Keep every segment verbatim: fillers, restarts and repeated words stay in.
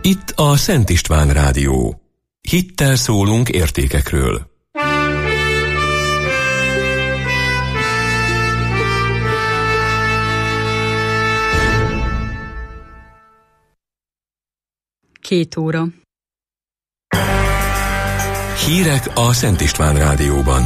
Itt a Szent István Rádió. Hittel szólunk értékekről. Két óra. Hírek a Szent István Rádióban.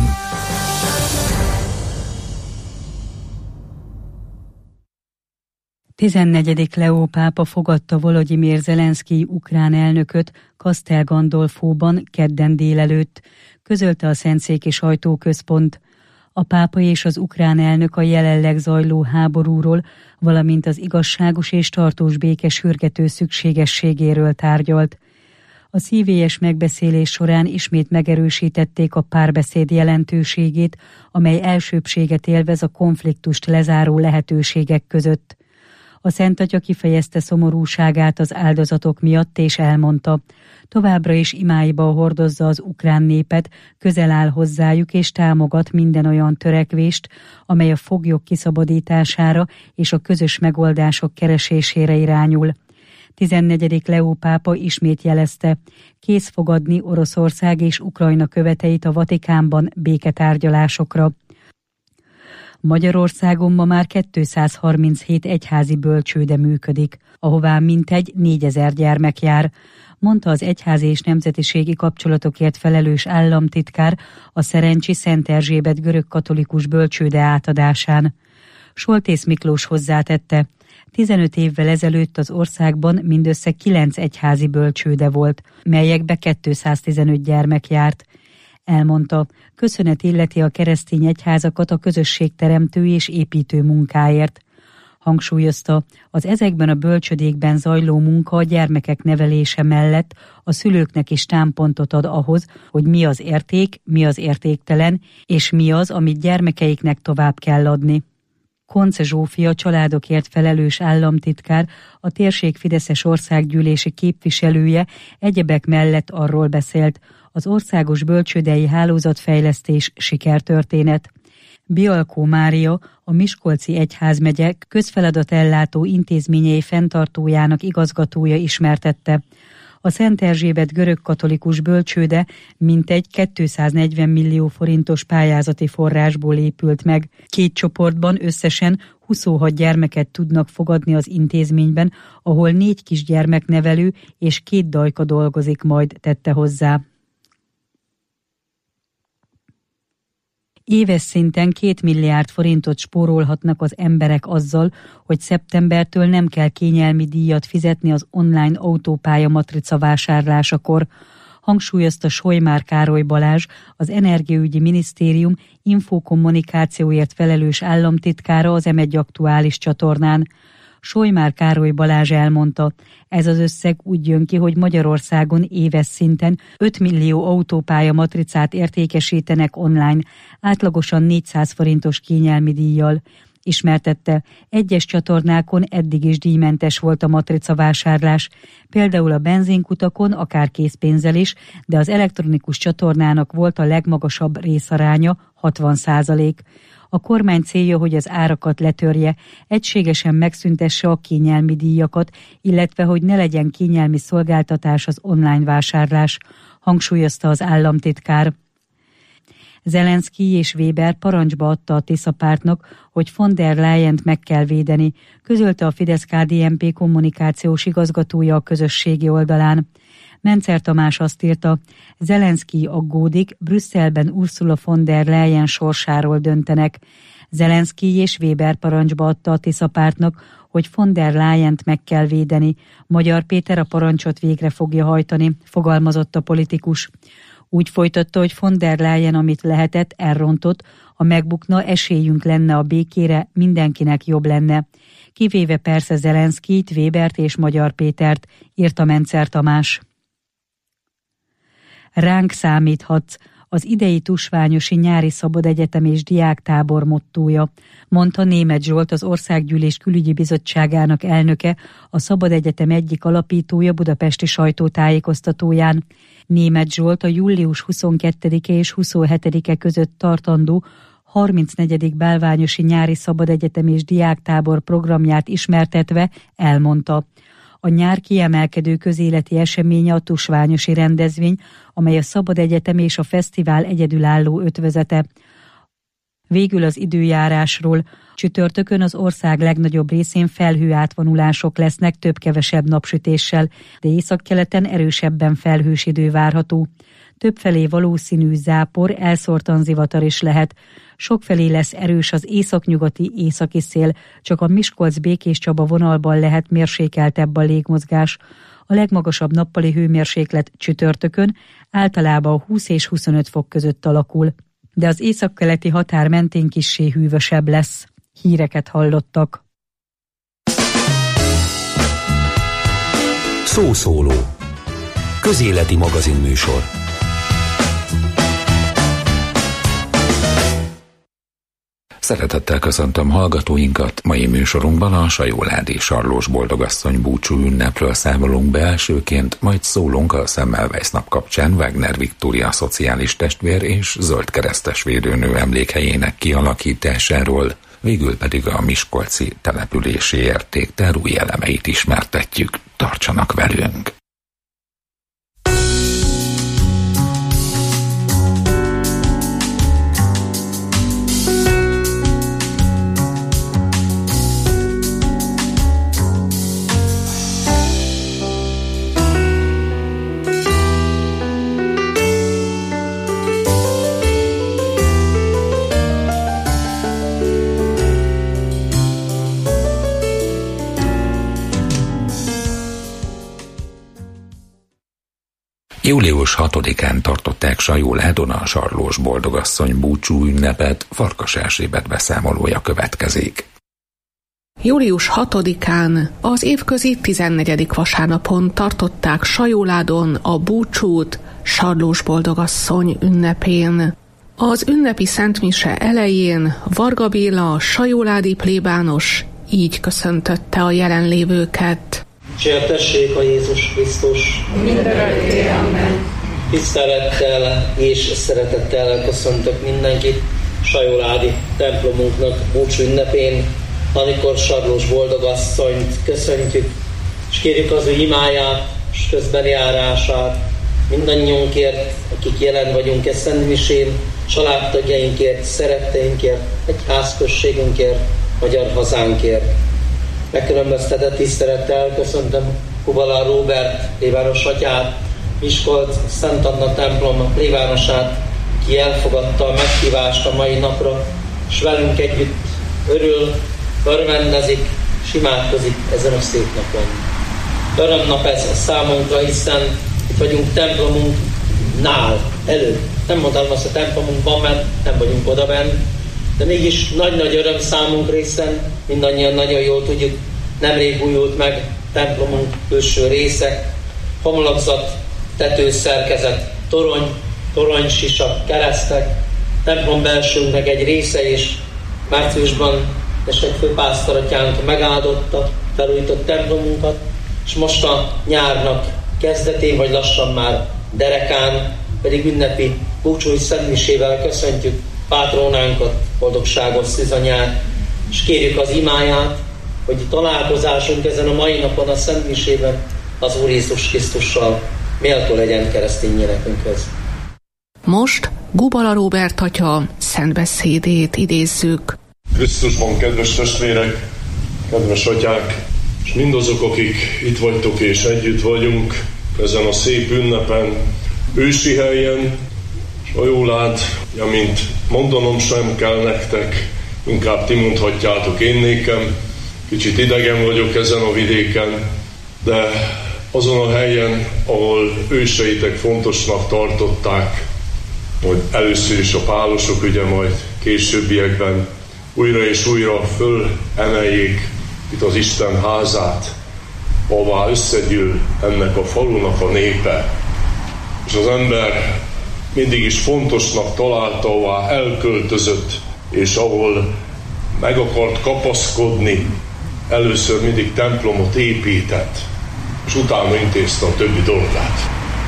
tizennegyedik Leó pápa fogadta Volodymyr Zelenszkij ukrán elnököt Castel Gandolfóban kedden délelőtt, közölte a Szentszéki Sajtóközpont. A pápa és az ukrán elnök a jelenleg zajló háborúról, valamint az igazságos és tartós béke sürgető szükségességéről tárgyalt. A szívélyes megbeszélés során ismét megerősítették a párbeszéd jelentőségét, amely elsőbbséget élvez a konfliktust lezáró lehetőségek között. A Szent Atya kifejezte szomorúságát az áldozatok miatt, és elmondta, továbbra is imáiba hordozza az ukrán népet, közel áll hozzájuk és támogat minden olyan törekvést, amely a foglyok kiszabadítására és a közös megoldások keresésére irányul. tizennegyedik Leó pápa ismét jelezte, kész fogadni Oroszország és Ukrajna követeit a Vatikánban béketárgyalásokra. Magyarországon ma már kétszázharminchét egyházi bölcsőde működik, ahová mintegy négyezer gyermek jár, mondta az egyházi és nemzetiségi kapcsolatokért felelős államtitkár a Szerencsi Szent Erzsébet görögkatolikus bölcsőde átadásán. Soltész Miklós hozzátette, tizenöt évvel ezelőtt az országban mindössze kilenc egyházi bölcsőde volt, melyekbe kétszáztizenöt gyermek járt. Elmondta, köszönet illeti a keresztény egyházakat a közösségteremtő és építő munkáért. Hangsúlyozta, az ezekben a bölcsödékben zajló munka a gyermekek nevelése mellett a szülőknek is támpontot ad ahhoz, hogy mi az érték, mi az értéktelen, és mi az, amit gyermekeiknek tovább kell adni. Konce Zsófia családokért felelős államtitkár, a térség fideszes országgyűlési képviselője egyebek mellett arról beszélt, az országos bölcsődei hálózatfejlesztés sikertörténet. Bialkó Mária, a Miskolci Egyházmegye közfeladatellátó intézményei fenntartójának igazgatója ismertette. A Szent Erzsébet görögkatolikus bölcsőde mintegy kétszáznegyven millió forintos pályázati forrásból épült meg. Két csoportban összesen huszonhat gyermeket tudnak fogadni az intézményben, ahol négy kisgyermeknevelő és két dajka dolgozik majd, tette hozzá. Éves szinten két milliárd forintot spórolhatnak az emberek azzal, hogy szeptembertől nem kell kényelmi díjat fizetni az online autópálya matrica vásárlásakor, hangsúlyozta Sojmár Károly Balázs, az Energiaügyi Minisztérium infokommunikációért felelős államtitkára az em egy aktuális csatornán. Sojmár Károly Balázs elmondta, ez az összeg úgy jön ki, hogy Magyarországon éves szinten öt millió autópálya matricát értékesítenek online, átlagosan négyszáz forintos kényelmi díjjal. Ismertette, egyes csatornákon eddig is díjmentes volt a matrica vásárlás, például a benzinkutakon akár készpénzzel is, de az elektronikus csatornának volt a legmagasabb részaránya, hatvan százalék. A kormány célja, hogy az árakat letörje, egységesen megszüntesse a kényelmi díjakat, illetve hogy ne legyen kényelmi szolgáltatás az online vásárlás, hangsúlyozta az államtitkár. Zelenszkij és Weber parancsba adta a Tisza pártnak, hogy von der Leyent meg kell védeni, közölte a Fidesz-ká dé en pé kommunikációs igazgatója a közösségi oldalán. Mencer Tamás azt írta, Zelenszkij aggódik, Brüsszelben Ursula von der Leyen sorsáról döntenek. Zelenszkij és Weber parancsba adta a Tisza pártnak, hogy von der Leyent meg kell védeni. Magyar Péter a parancsot végre fogja hajtani, fogalmazott a politikus. Úgy folytatta, hogy von der Leyen, amit lehetett, elrontott, ha megbukna, esélyünk lenne a békére, mindenkinek jobb lenne. Kivéve persze Zelenszkijt, Webert és Magyar Pétert, írta Mencer Tamás. Ránk számíthatsz, az idei tusványosi nyári szabadegyetem és diáktábor mottója, mondta Németh Zsolt, az Országgyűlés Külügyi Bizottságának elnöke, a Szabadegyetem egyik alapítója budapesti sajtótájékoztatóján. Németh Zsolt a július huszonkettedike és huszonhetedike között tartandó harmincnegyedik bálványosi nyári szabadegyetem és diáktábor programját ismertetve elmondta, A nyár kiemelkedő közéleti eseménye a tusványosi rendezvény, amely a Szabad Egyetem és a fesztivál egyedülálló ötvözete. Végül az időjárásról. Csütörtökön az ország legnagyobb részén felhőátvonulások lesznek több-kevesebb napsütéssel, de északkeleten erősebben felhős idő várható. Többfelé valószínű zápor, elszórtan zivatar is lehet. Sokfelé lesz erős az északnyugati északi szél, csak a Miskolc-Békéscsaba vonalban lehet mérsékeltebb a légmozgás. A legmagasabb nappali hőmérséklet csütörtökön általában húsz és huszonöt fok között alakul, de az északkeleti határ mentén kissé hűvösebb lesz. Híreket hallottak. Szószóló. Közéleti magazinműsor. Szeretettel köszöntöm hallgatóinkat, mai műsorunkban a Sajóládi Sarlós Boldogasszony búcsú ünnepről számolunk be elsőként, majd szólunk a Semmelweis nap kapcsán Wagner Viktória szociális testvér és zöldkeresztes védőnő emlékhelyének kialakításáról, végül pedig a miskolci települési értéktár új elemeit ismertetjük. Tartsanak velünk! július hatodikán tartották Sajóládon a Sarlós Boldogasszony búcsú ünnepet, Farkas Erzsébet beszámolója következik. július hatodikán az évközi tizennegyedik vasárnapon tartották Sajóládon a búcsút Sarlós Boldogasszony ünnepén. Az ünnepi szentmise elején Varga Béla, sajóládi plébános így köszöntötte a jelenlévőket. Dicsértessék a Jézus Krisztus! Mindörökké, amen. Tisztelettel és szeretettel köszöntök mindenkit Sajóládi templomunknak búcsú ünnepén, amikor Sarlós Boldogasszonyt köszöntjük, és kérjük az ő imáját és közbenjárását mindannyiunkért, akik jelen vagyunk e szentmisén, családtagjainkért, szeretteinkért, egyházközségünkért, magyar hazánkért. Megkülönböztetett tisztelettel köszöntöm Kubala Róbert plébános atyát, Miskolc Szent Anna templom plébánosát, ki elfogadta a meghívást a mai napra, és velünk együtt örül, örvendezik, és imádkozik ezen a szép napon. Örömnap ez számunkra, hiszen itt vagyunk templomunknál, előtt. Nem mondtam azt a templomunkban, mert nem vagyunk odabenn, de mégis nagy-nagy öröm számunkra, hiszen mindannyian nagyon jól tudjuk, nemrég újult meg templomunk külső része, homlokzat, tetőszerkezet, torony, toronysisak, keresztek, templom belsőnknek egy része is márciusban egy főpásztoratyánk megáldotta, felújított templomunkat, és most a nyárnak kezdetén, vagy lassan már derekán, pedig ünnepi búcsúi szentmisével köszöntjük pátrónánkat, boldogságos szűzanyát, és kérjük az imáját, hogy találkozásunk ezen a mai napon a szentmisében az Úr Jézus Krisztussal méltó legyen keresztény énekünkhöz. Most Gubala Róbert atya szentbeszédét idézzük. Krisztusban, kedves testvérek, kedves atyák, és mindazok, akik itt vagytok és együtt vagyunk ezen a szép ünnepen, ősi helyen, Sajólád, amint mondanom sem kell nektek, inkább ti mondhatjátok én nékem, kicsit idegen vagyok ezen a vidéken, de azon a helyen, ahol őseitek fontosnak tartották, hogy először is a pálosok, ugye majd későbbiekben újra és újra fölemeljék itt az Isten házát, ahová összegyűl ennek a falunak a népe. És az ember mindig is fontosnak találta, ahová elköltözött, és ahol meg akart kapaszkodni, először mindig templomot épített, és utána intézte a többi dolgát.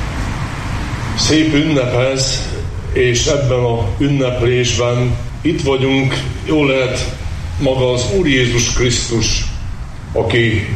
Szép ünnep ez, és ebben a ünneplésben itt vagyunk, jól lehet maga az Úr Jézus Krisztus, aki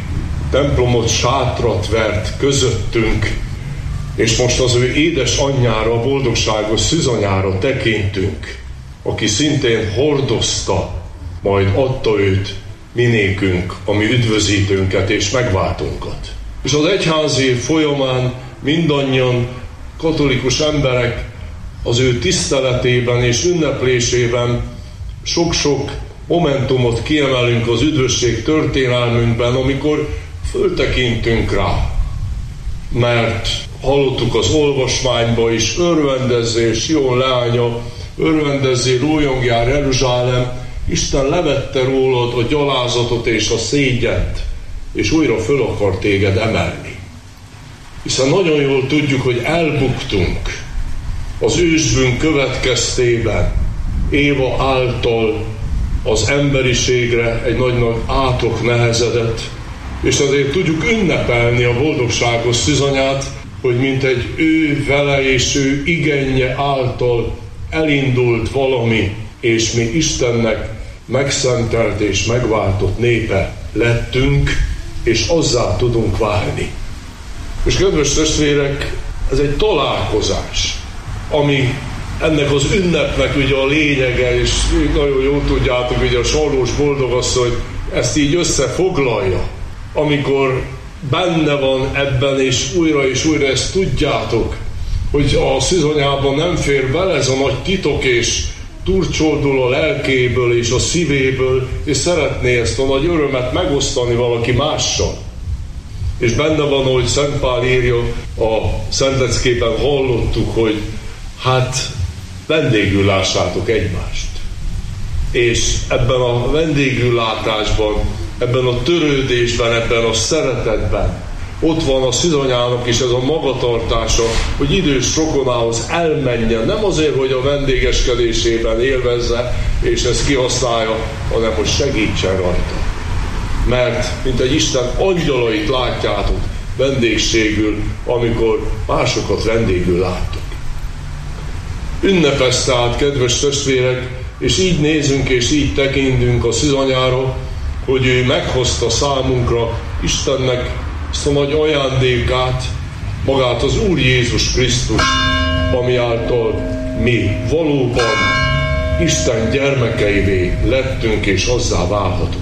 templomot sátrat vert közöttünk, és most az ő édes anyjára, a boldogságos szűzanyára tekintünk, aki szintén hordozta, majd adta őt minékünk, a mi üdvözítőnket és megváltunkat. És az egyházi folyamán mindannyian katolikus emberek az ő tiszteletében és ünneplésében sok-sok momentumot kiemelünk az üdvösség történelmünkben, amikor föltekintünk rá. Mert hallottuk az olvasmányba is, örvendezzél, Sion leánya, örvendezzél, újongjál Jeruzsálem, Isten levette rólad a gyalázatot és a szégyent, és újra föl akar téged emelni. Hiszen nagyon jól tudjuk, hogy elbuktunk az ősbűn következtében, Éva által az emberiségre egy nagy-nagy átok nehezedett, és azért tudjuk ünnepelni a boldogságos szűzanyát, hogy mint egy ő vele és ő igennye által elindult valami, és mi Istennek megszentelt és megváltott népe lettünk, és azzá tudunk válni. És kedves testvérek, ez egy találkozás, ami ennek az ünnepnek ugye a lényege, és nagyon jól tudjátok, hogy a Sarlós boldogasszony ezt így összefoglalja, amikor benne van ebben, és újra és újra ezt tudjátok, hogy a szűzanyában nem fér bele ez a nagy titok, és turcsoldul a lelkéből és a szívéből, és szeretné ezt a nagy örömet megosztani valaki mással. És benne van, ahogy Szent Pál írja, a Szentleckében hallottuk, hogy hát vendégül lássátok egymást. És ebben a vendégül látásban, ebben a törődésben, ebben a szeretetben ott van a szűzanyának is ez a magatartása, hogy idős rokonához elmenjen, nem azért, hogy a vendégeskedésében élvezze, és ezt kihasználja, hanem hogy segítsen rajta. Mert, mint egy Isten angyalait látjátok vendégségül, amikor másokat vendégül láttok. Ünnepezte át, kedves testvérek, és így nézünk, és így tekintünk a szűzanyára, hogy ő meghozta számunkra Istennek ezt a nagy ajándékát, magát az Úr Jézus Krisztus, ami által mi valóban Isten gyermekeivé lettünk, és azzá válhatunk.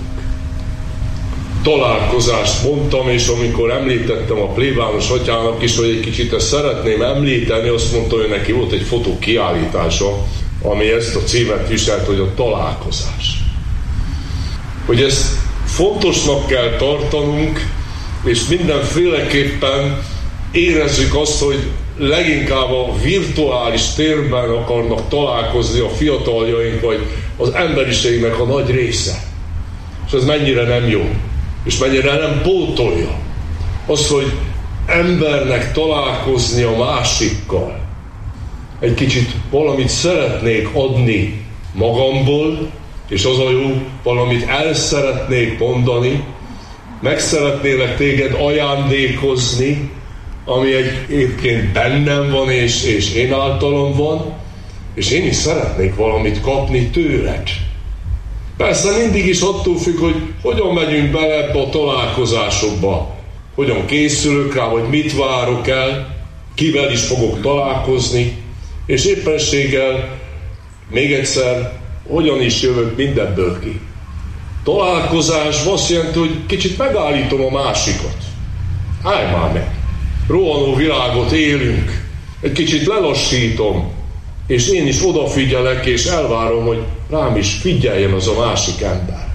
Találkozást mondtam, és amikor említettem a plébános atyának is, hogy egy kicsit ezt szeretném említeni, azt mondta, hogy neki volt egy fotó kiállítása, ami ezt a címet viselt, hogy a találkozás. Hogy ezt fontosnak kell tartanunk, és mindenféleképpen érezzük azt, hogy leginkább a virtuális térben akarnak találkozni a fiataljaink, vagy az emberiségnek a nagy része. És ez mennyire nem jó, és mennyire nem pótolja az, hogy embernek találkozni a másikkal. Egy kicsit valamit szeretnék adni magamból, és az a jó, valamit el szeretnék mondani, meg szeretnélek téged ajándékozni, ami egyébként bennem van, és, és én általam van, és én is szeretnék valamit kapni tőled. Persze mindig is attól függ, hogy hogyan megyünk bele ebbe a találkozásokba, hogyan készülök rá, vagy mit várok el, kivel is fogok találkozni, és éppenséggel még egyszer, hogyan is jövök mindebből ki. Találkozás azt jelenti, hogy kicsit megállítom a másikat. Állj már meg! Rohanó világot élünk, egy kicsit lelassítom, és én is odafigyelek, és elvárom, hogy rám is figyeljen az a másik ember.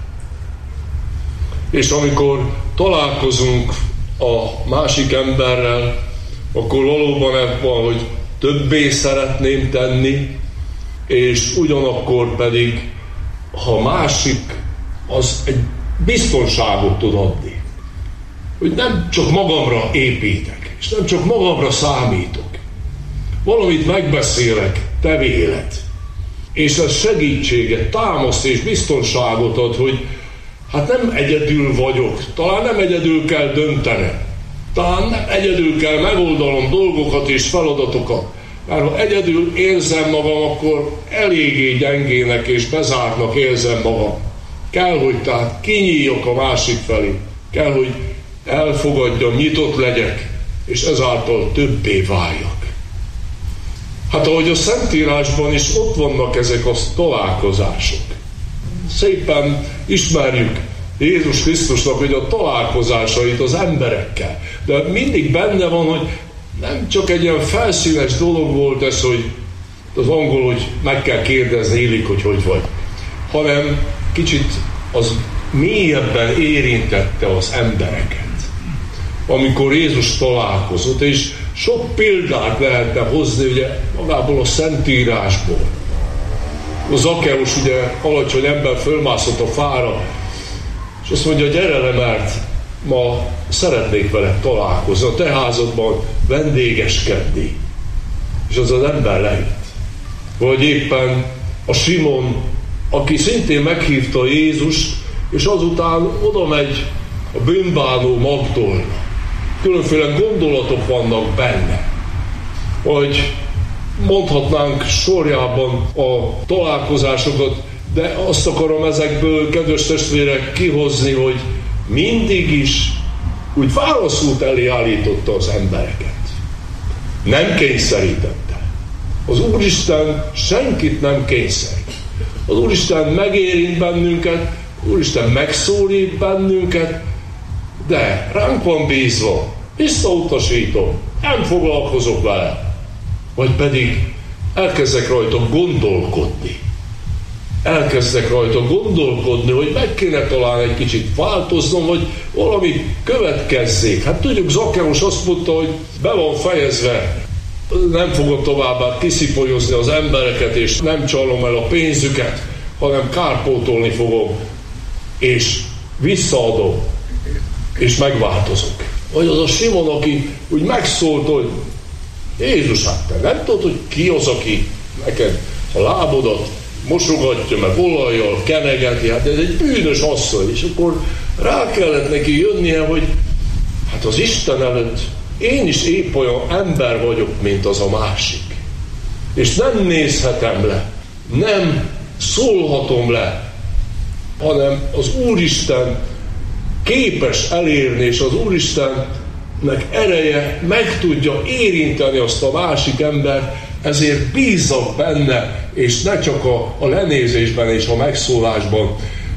És amikor találkozunk a másik emberrel, akkor valóban ebben van, hogy többé szeretném tenni, és ugyanakkor pedig, ha másik, az egy biztonságot tud adni. Hogy nem csak magamra építek, és nem csak magamra számítok. Valamit megbeszélek, te véled. És ez segítséget, támaszt és biztonságot ad, hogy hát nem egyedül vagyok, talán nem egyedül kell döntenem, talán nem egyedül kell megoldanom dolgokat és feladatokat, mert ha egyedül érzem magam, akkor eléggé gyengének és bezártnak érzem magam. Kell, hogy tehát kinyíljak a másik felé, kell, hogy elfogadjam, nyitott legyek, és ezáltal többé váljak. Hát ahogy a Szentírásban is ott vannak ezek a találkozások. Szépen ismerjük Jézus Krisztusnak, hogy a találkozásait az emberekkel. De mindig benne van, hogy nem csak egy ilyen felszínes dolog volt ez, hogy az angol, hogy meg kell kérdezni illik, hogy hogy vagy, hanem kicsit az mélyebben érintette az embereket. Amikor Jézus találkozott, és sok példát lehetne hozni ugye magából a Szentírásból. A Zakkeus ugye alacsony ember fölmászott a fára, és azt mondja, gyere le, mert ma szeretnék vele találkozni, a te házadban vendégeskedni. És az az ember lejött. Vagy éppen a Simon, aki szintén meghívta Jézust, és azután oda megy a bűnbánó Magdolna. Különféle gondolatok vannak benne. Vagy mondhatnánk sorjában a találkozásokat, de azt akarom ezekből, kedves testvérek, kihozni, hogy mindig is úgy válaszút elé állította az embereket. Nem kényszerítette. Az Úristen senkit nem kényszerít. Az Úristen megérint bennünket, az Úristen megszólít bennünket, de ránk van bízva, visszautasítom, nem foglalkozok vele. Vagy pedig elkezdek rajta gondolkodni. Elkezdek rajta gondolkodni, hogy meg kéne talán egy kicsit változnom, hogy valami következzék. Hát tudjuk, Zakkeus azt mondta, hogy be van fejezve, nem fogom továbbá kiszipolyozni az embereket, és nem csalom el a pénzüket, hanem kárpótolni fogom, és visszaadom, és megváltozok. Vagy az a Simon, aki úgy megszólt, hogy Jézus, hát te nem tudod, hogy ki az, aki neked a lábodat mosogatja, meg olajjal kenegeti, hát ez egy bűnös asszony, és akkor rá kellett neki jönnie, hogy hát az Isten előtt én is épp olyan ember vagyok, mint az a másik. És nem nézhetem le, nem szólhatom le, hanem az Úristen képes elérni, és az Úristennek ereje meg tudja érinteni azt a másik embert, ezért bízzak benne, és ne csak a, a lenézésben és a megszólásban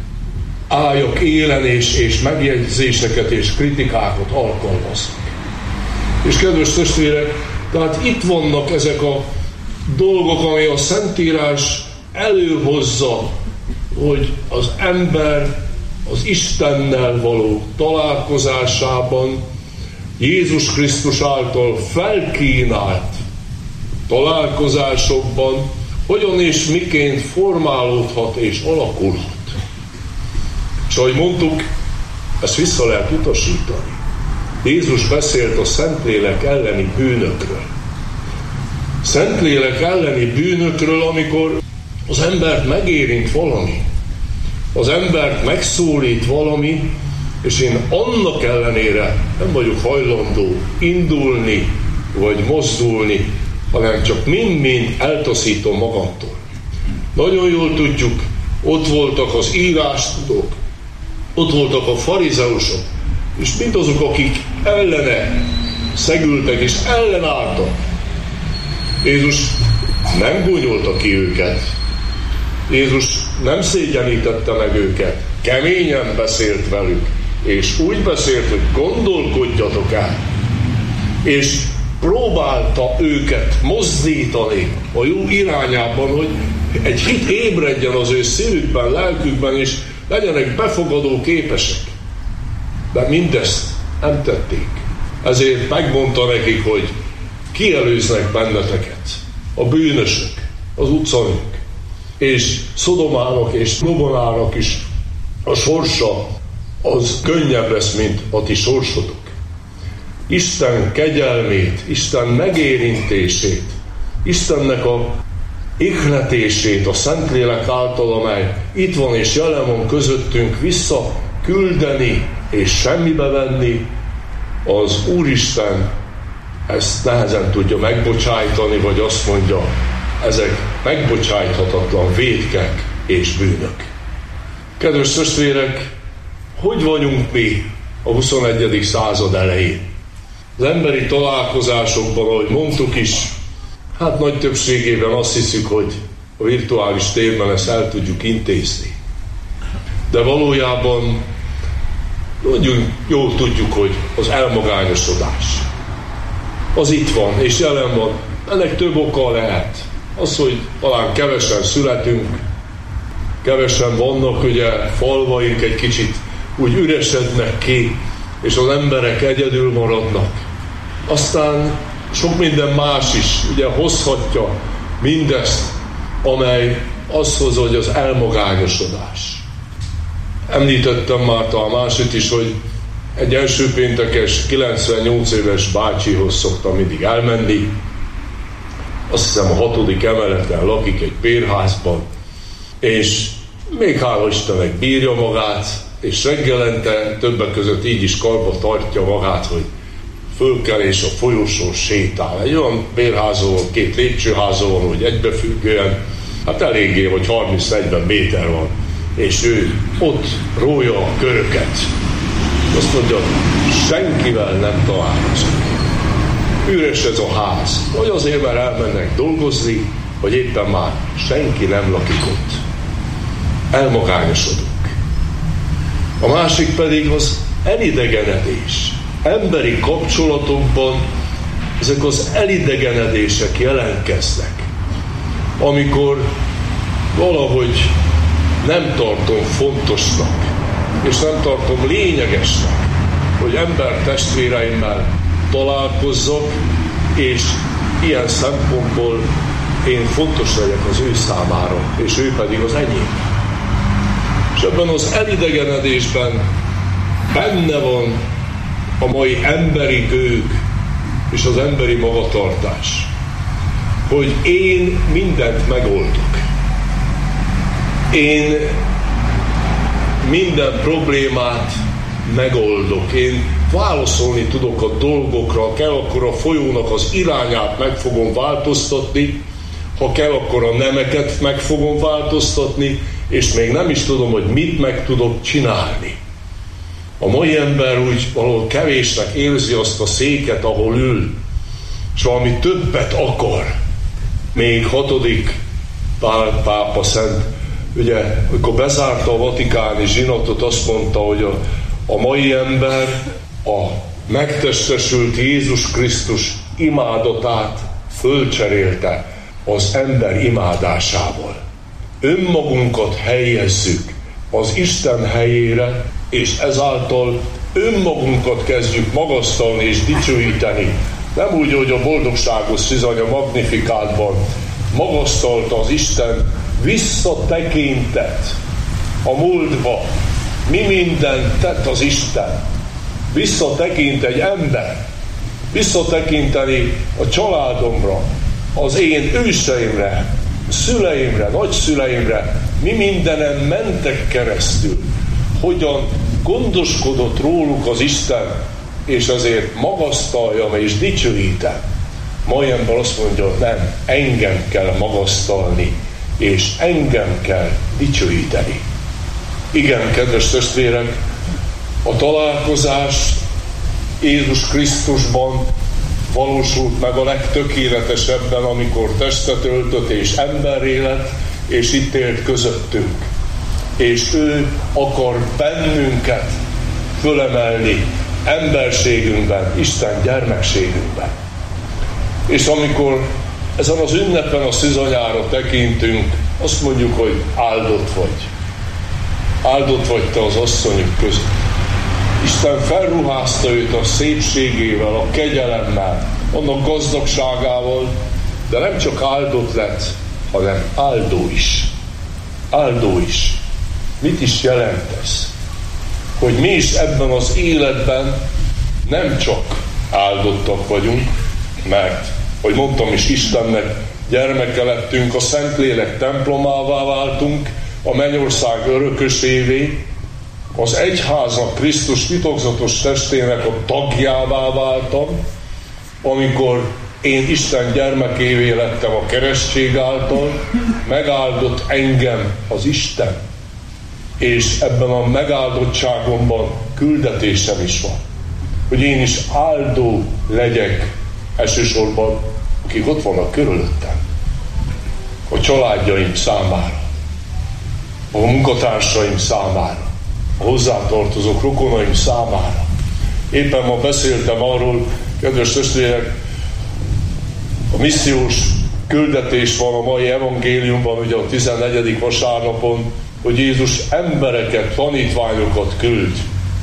álljak élen, és, és megjegyzéseket és kritikákat alkalmazzak. És kedves testvérek, tehát itt vannak ezek a dolgok, ami a Szentírás előhozza, hogy az ember az Istennel való találkozásában Jézus Krisztus által felkínált találkozásokban hogyan és miként formálódhat és alakulhat. És ahogy mondtuk, ezt vissza lehet utasítani. Jézus beszélt a Szentlélek elleni bűnökről. Szentlélek elleni bűnökről, amikor az embert megérint valami, az embert megszólít valami, és én annak ellenére nem vagyok hajlandó indulni, vagy mozdulni, hanem csak mind-mind eltaszítom magamtól. Nagyon jól tudjuk, ott voltak az írástudók, ott voltak a farizeusok, és mindazok, akik ellene szegültek és ellenálltak. Jézus nem gúnyolta ki őket. Jézus nem szégyenítette meg őket. Keményen beszélt velük, és úgy beszélt, hogy gondolkodjatok el. És próbálta őket mozdítani a jó irányában, hogy egy hit ébredjen az ő szívükben, lelkükben, és legyenek befogadó képesek. De mindezt nem tették. Ezért megmondta nekik, hogy kielőznek benneteket a bűnösök, az utcanők, és Szodomának és Gomorának is a sorsa az könnyebb lesz, mint a ti sorsotok. Isten kegyelmét, Isten megérintését, Istennek a ihletését a Szentlélek által, amely itt van és jelen van közöttünk, visszaküldeni és semmibe venni, az Úristen ezt nehezen tudja megbocsájtani, vagy azt mondja, ezek megbocsájthatatlan vétkek és bűnök. Kedves testvérek, hogy vagyunk mi a huszonegyedik század elején. Az emberi találkozásokban, ahogy mondtuk is, hát nagy többségében azt hiszük, hogy a virtuális térben ezt el tudjuk intézni. De valójában nagyon jól tudjuk, hogy az elmagányosodás az itt van, és jelen van. Ennek több oka lehet. Az, hogy talán kevesen születünk, kevesen vannak, ugye falvaink egy kicsit úgy üresednek ki, és az emberek egyedül maradnak. Aztán sok minden más is ugye hozhatja mindezt, amely azt hozza, hogy az elmagányosodás. Említettem már talán másit is, hogy egy első péntekes, kilencvennyolc éves bácsihoz szoktam mindig elmenni. Azt hiszem a hatodik emeleten lakik egy bérházban, és még hála Istennek bírja magát, és reggelente többek között így is karba tartja magát, hogy fölkel és a folyosón sétál. Egy olyan bérházon, két lépcsőházon van, hogy egybefüggően, hát eléggé, vagy harminc-negyven méter van, és ő ott rója a köröket. Azt mondja, senkivel nem találkozik. Üres ez a ház. Vagy azért, mert elmennek dolgozni, vagy éppen már senki nem lakik ott. Elmagányosodunk. A másik pedig az elidegenedés. Emberi kapcsolatokban ezek az elidegenedések jelentkeznek. Amikor valahogy nem tartom fontosnak, és nem tartom lényegesnek, hogy ember testvéreimmel találkozzak, és ilyen szempontból én fontos legyek az ő számára, és ő pedig az enyém. És ebben az elidegenedésben benne van a mai emberi gőg és az emberi magatartás, hogy én mindent megoldok. Én minden problémát megoldok. Én válaszolni tudok a dolgokra, kell, akkor a folyónak az irányát meg fogom változtatni, ha kell, akkor a nemeket meg fogom változtatni, és még nem is tudom, hogy mit meg tudok csinálni. A mai ember úgy valahol kevésnek érzi azt a széket, ahol ül, és valami többet akar. Még hatodik Pál pápa szent, ugye, amikor bezárta a vatikáni zsinatot, azt mondta, hogy a, a mai ember a megtestesült Jézus Krisztus imádatát fölcserélte az ember imádásával. Önmagunkat helyezzük az Isten helyére, és ezáltal önmagunkat kezdjük magasztalni és dicsőíteni. Nem úgy, hogy a boldogságos szizany a Magnifikátban magasztalta az Isten, visszatekintett a múltba. Mi mindent tett az Isten? Visszatekint egy ember, visszatekinteni a családomra, az én őseimre, szüleimre, nagyszüleimre, mi mindenen mentek keresztül, hogyan gondoskodott róluk az Isten, és azért magasztaljam és dicsőítem. Mai ember azt mondja, nem, engem kell magasztalni, és engem kell dicsőíteni. Igen, kedves testvérek, a találkozás Jézus Krisztusban valósult meg a legtökéletesebben, amikor testet öltött és emberré lett, és itt élt közöttünk. És ő akar bennünket fölemelni emberségünkben, Isten gyermekségünkben. És amikor ezen az ünnepen a szűzanyára tekintünk, azt mondjuk, hogy áldott vagy. Áldott vagy te az asszonyok között. Isten felruházta őt a szépségével, a kegyelemmel, annak gazdagságával, de nem csak áldott lett, hanem áldó is. Áldó is. Mit is jelent ez? Hogy mi is ebben az életben nem csak áldottak vagyunk, mert, hogy mondtam is, Istennek gyermeke lettünk, a Szentlélek templomává váltunk, a mennyország örökösévé, az egyháznak, Krisztus titokzatos testének a tagjává váltam, amikor én Isten gyermekévé lettem a keresztség által, megáldott engem az Isten. és ebben a megáldottságomban küldetésem is van. Hogy én is áldó legyek elsősorban, akik ott vannak körülöttem. A családjaim számára, a munkatársaim számára, a hozzátartozók rokonaim számára. Éppen ma beszéltem arról, kedves testvérek, a missziós küldetés van a mai evangéliumban, ugye a tizennegyedik vasárnapon, hogy Jézus embereket, tanítványokat küld.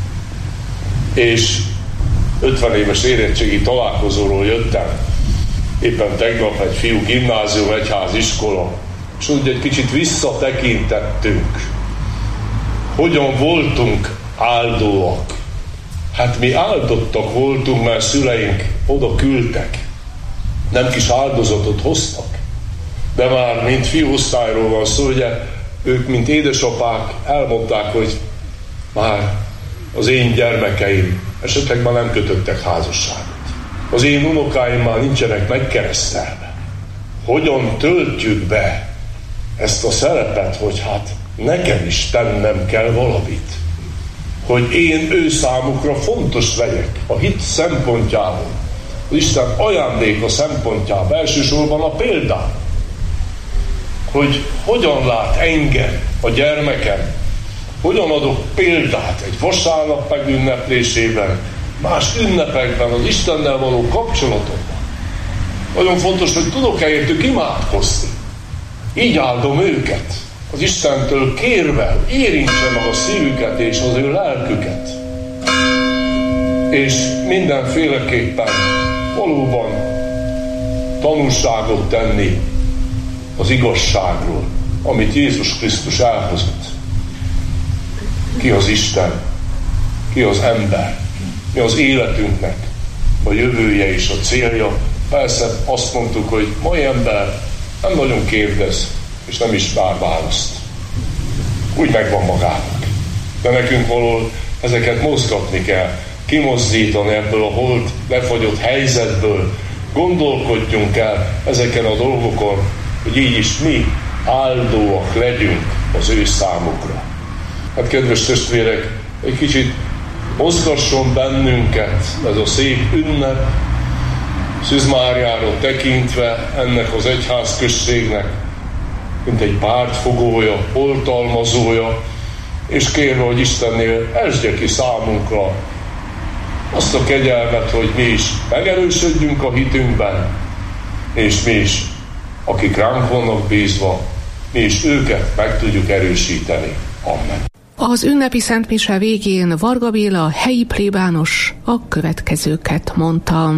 És ötven éves érettségi találkozóról jöttem. Éppen tegnap egy fiú gimnázium, egyház iskola. És úgy egy kicsit visszatekintettünk. Hogyan voltunk áldóak? Hát mi áldottak voltunk, mert szüleink oda küldtek. Nem kis áldozatot hoztak. De már mint fiúosztályról van szó, ugye ők, mint édesapák elmondták, hogy már az én gyermekeim esetleg már nem kötöttek házasságot. Az én unokáim már nincsenek megkeresztelve. Hogyan töltjük be ezt a szerepet, hogy hát nekem is tennem kell valamit. Hogy én ő számukra fontos legyek a hit szempontjából. Az Isten ajándéka szempontjából, elsősorban a példám. Hogy hogyan lát engem a gyermekem, hogyan adok példát egy vasárnap megünneplésében, más ünnepekben, az Istennel való kapcsolatomban. Nagyon fontos, hogy tudok-e értük imádkozni. Így áldom őket, az Istentől kérve, érintse meg a szívüket és az ő lelküket. És mindenféleképpen valóban tanúságot tenni az igazságról, amit Jézus Krisztus elhozott. Ki az Isten, ki az ember, mi az életünknek a jövője és a célja. Persze azt mondtuk, hogy mai ember nem nagyon kérdez, és nem is vár választ. Úgy megvan magának. De nekünk valahol ezeket mozgatni kell, kimozdítani ebből a holt lefagyott helyzetből. Gondolkodjunk el ezeken a dolgokon, hogy így is mi áldóak legyünk az ő számukra. Hát kedves testvérek, egy kicsit mozgasson bennünket ez a szép ünnep, Szűz Máriára tekintve ennek az egyházközségnek, mint egy pártfogója, oltalmazója, és kérve, hogy Istennél esdje ki számunkra azt a kegyelmet, hogy mi is megerősödjünk a hitünkben, és mi is, akik ránk vannak bízva, mi is őket meg tudjuk erősíteni. Amen. Az ünnepi szentmise végén Varga Béla, helyi plébános a következőket mondta.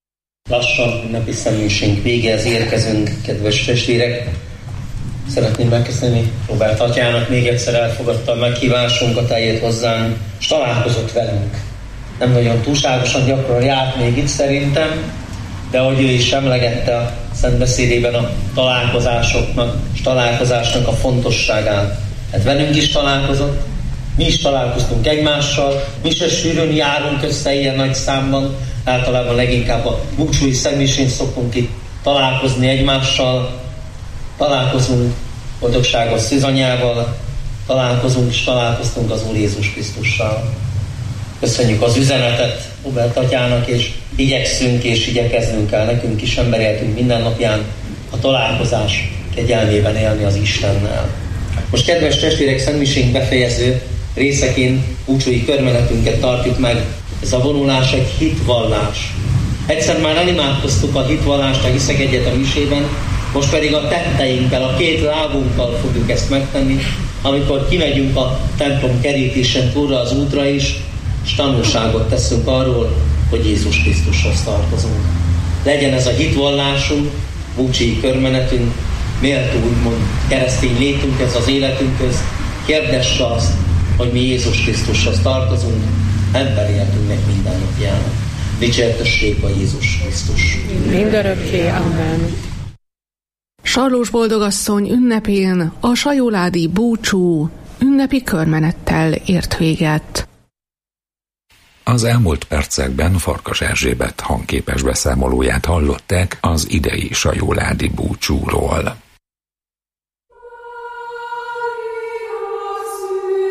Lassan ünnepi szentmisénk végéhez érkezünk, kedves testvérek. Szeretném megköszönni Robert atyának, még egyszer elfogadta a meghívásunkat, eljött hozzánk, és találkozott velünk. Nem nagyon túlságosan gyakran járt még itt szerintem, de ahogy ő is emlegette a szentbeszédében a találkozásoknak és találkozásnak a fontosságát. Hát velünk is találkozott, mi is találkoztunk egymással, mi se sűrűn járunk össze ilyen nagy számban, általában leginkább a búcsúi szentmisén szoktunk itt találkozni egymással, találkozunk boldogságos szűzanyával, találkozunk és találkoztunk az Úr Jézus Krisztussal. Köszönjük az üzenetet Robert atyának, és igyekszünk és igyekeznünk el nekünk is emberéltünk minden napján a találkozás kegyelmében élni az Istennel. Most kedves testvérek, szentmisénk befejező részeként búcsúi körmenetünket tartjuk meg. Ez a vonulás egy hitvallás. Egyszer már elimádkoztuk a hitvallást, a hiszek egyet a misében, most pedig a tetteinkkel, a két lábunkkal fogjuk ezt megtenni, amikor kimegyünk a templom kerítésen túlra az útra is, és tanulságot teszünk arról, hogy Jézus Krisztushoz tartozunk. Legyen ez a hitvallásunk, búcsúi körmenetünk, méltó úgymond keresztény létünk ez az életünkhöz, kérdesse azt, hogy mi Jézus Krisztushoz tartozunk, emberi életünknek minden napjának. Dicsértessék a Jézus Krisztus. Mindörökké, amen. Sarlós boldogasszony ünnepén a sajóládi búcsú ünnepi körmenettel ért véget. Az elmúlt percekben Farkas Erzsébet hangképes beszámolóját hallották az idei sajóládi búcsúról.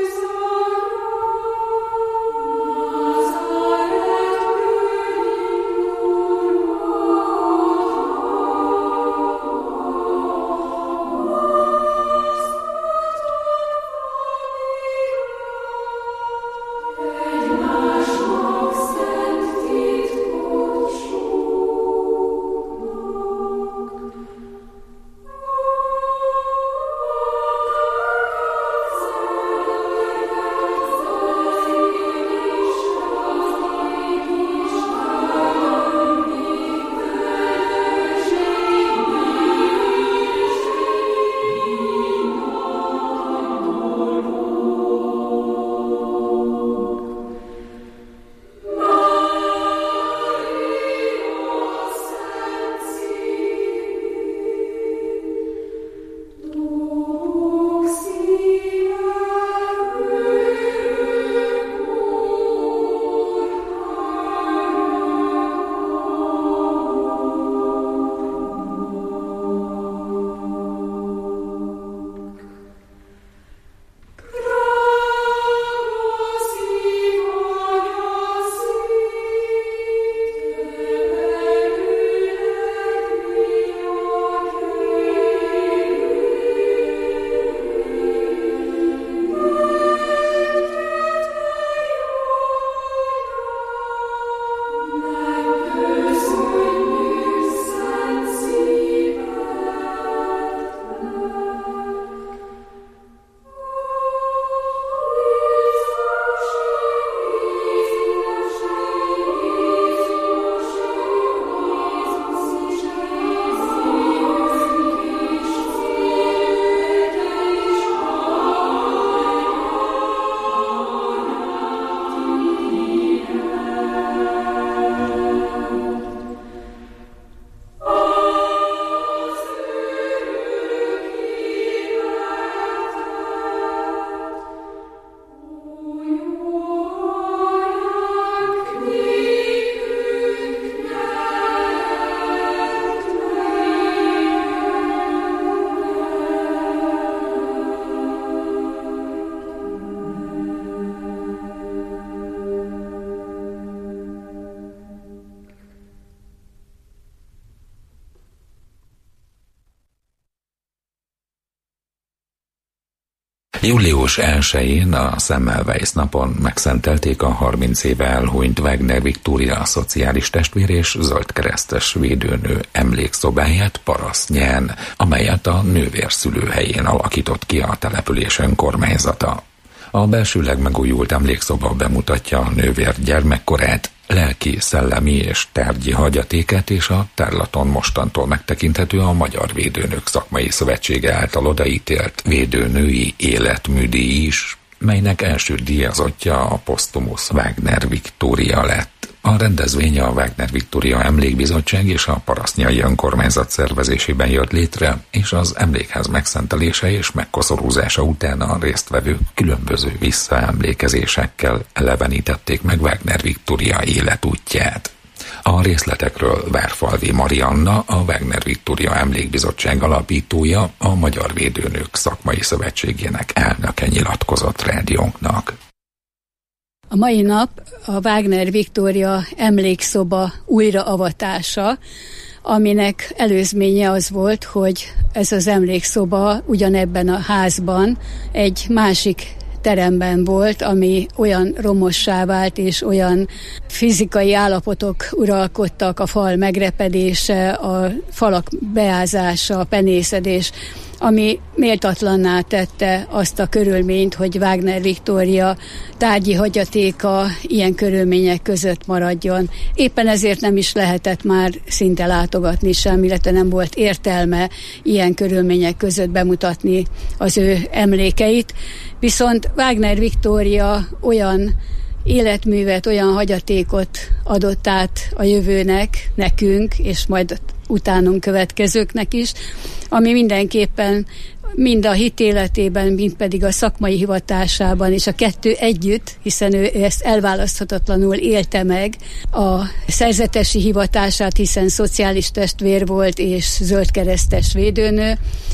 július elsején a Semmelweis napon megszentelték a harminc éve elhunyt Wagner Viktória szociális testvér és zöldkeresztes védőnő emlékszobáját Parasznyán, amelyet a nővér szülőhelyén alakított ki a település önkormányzata. A belsőleg megújult emlékszoba bemutatja a nővér gyermekkorát, lelki, szellemi és tárgyi hagyatékát, és a tárlaton mostantól megtekinthető a Magyar Védőnök Szakmai Szövetsége által odaítélt védőnői életműdíj is, melynek első díjazottja a posztumusz Wagner Viktória lett. A rendezvény a Wagner Viktória Emlékbizottság és a Parasznyai Önkormányzat szervezésében jött létre, és az emlékház megszentelése és megkoszorúzása után a résztvevők különböző visszaemlékezésekkel elevenítették meg Wagner Viktória életútját. A részletekről Várfalvi Marianna, a Wagner Viktória Emlékbizottság alapítója, a Magyar Védőnök Szakmai Szövetségének elnöke nyilatkozott rádiónknak. A mai nap a Wagner Viktória emlékszoba újraavatása, aminek előzménye az volt, hogy ez az emlékszoba ugyanebben a házban egy másik teremben volt, ami olyan romossá vált, és olyan fizikai állapotok uralkodtak, a fal megrepedése, a falak beázása, a penészedés, ami méltatlanná tette azt a körülményt, hogy Wagner Viktória tárgyi hagyatéka ilyen körülmények között maradjon. Éppen ezért nem is lehetett már szinte látogatni sem, illetve nem volt értelme ilyen körülmények között bemutatni az ő emlékeit. Viszont Wagner Viktória olyan életművet, olyan hagyatékot adott át a jövőnek, nekünk, és majd utánunk következőknek is, ami mindenképpen mind a hitéletében, mind pedig a szakmai hivatásában, és a kettő együtt, hiszen ő ezt elválaszthatatlanul élte meg, a szerzetesi hivatását, hiszen szociális testvér volt és zöldkeresztes védőnő,